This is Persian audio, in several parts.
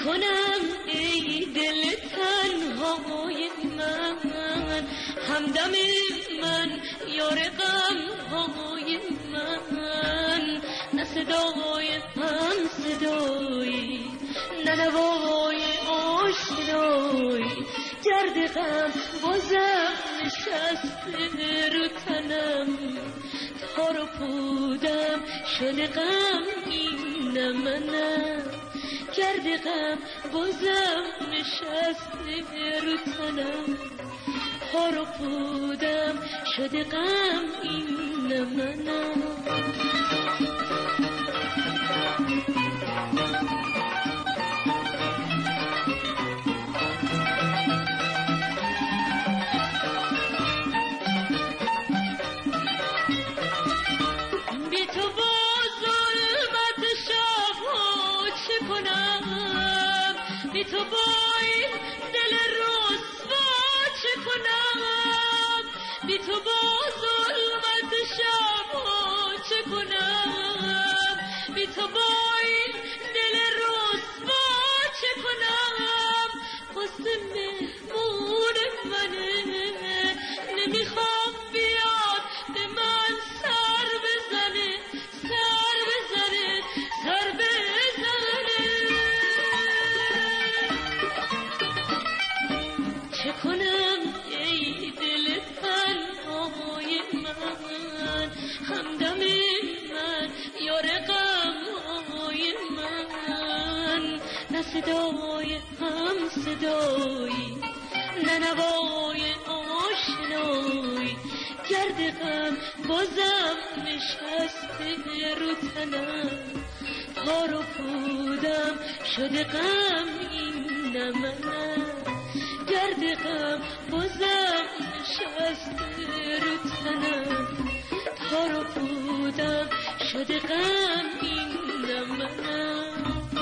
کنم ای دل تنهای من، همدم من یار غمهای من، نه صدای هم صدایی نه نوای آشنایی، گرد غم بازم نشسته رو تنم، تار و پودم شده غم این منم، گرد غم بازم نشسته رو تنم، تار و پودم شده غم این منم. بی تو با این دل رسوا چه کنم، بی تو با ظلمت شبها چه کنم، بی تو با این دل رسوا چه کنم، پست مهمون منه نمیخوام بیاد به من سر بزنه سر بزنه سر بزنه. چه کنم ای دل تنهای من، همدم من یار غمهای من، نه صدای هم صدایی نه نوای آشنایی، گرد غم بازم نشسته رو تنم، تار و پودم شده غم این منم، گرد غم بازم نشسته رو تنم، تار و پودم شده غم این منم.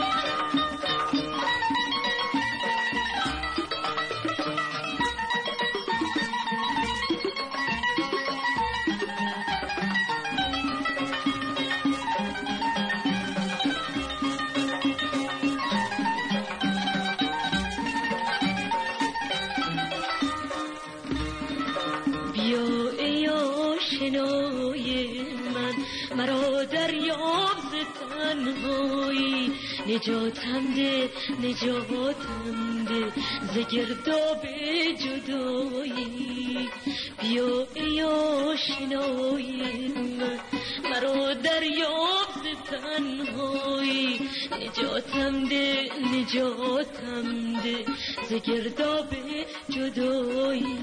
بیا ای آشنای من، مرا دریاب ز تنهایی، نجاتم ده نجاتم ده ز گرداب جدایی. بیا ای آشنای من، مرا دریاب ز تنهایی، نجاتم ده نجاتم ده ز گرداب جدایی.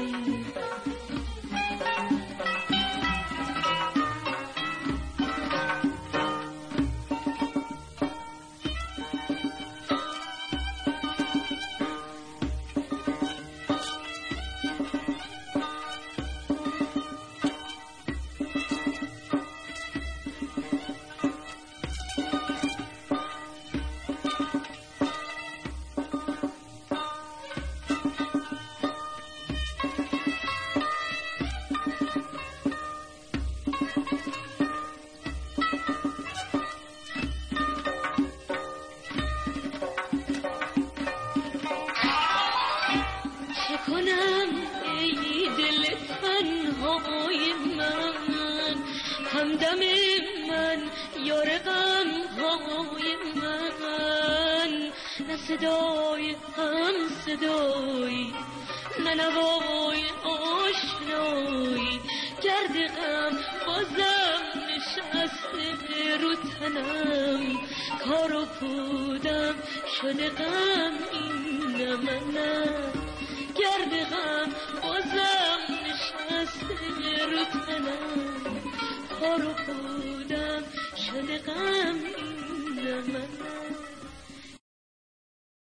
کنم ای دل تنهای من، همدم من یار غمهای من، نه صدای هم صدایی نه نوای آشنایی، گرد غم بازم نشسته رو تنم، کار و پودم شده غم این منم، گرد غم بازم نشسته رو تنم، کار و پودم شده غم این من.